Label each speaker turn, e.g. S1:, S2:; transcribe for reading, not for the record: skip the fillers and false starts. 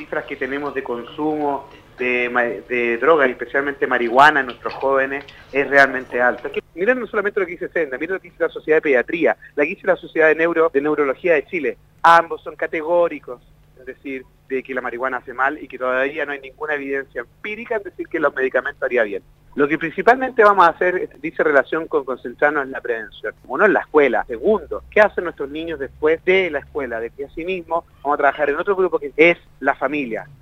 S1: cifras que tenemos de consumo de drogas, y especialmente marihuana en nuestros jóvenes, es realmente alta. Miren no solamente lo que dice Senda, miren lo que dice la Sociedad de Pediatría, lo que dice la Sociedad de Neurología de Chile. Ambos son categóricos en decir de que la marihuana hace mal y que todavía no hay ninguna evidencia empírica en decir que los medicamentos harían bien. Lo que principalmente vamos a hacer, dice relación con concentrarnos en la prevención. Uno, en la escuela. Segundo, ¿qué hacen nuestros niños después de la escuela? De que asimismo vamos a trabajar en otro grupo que es la familia.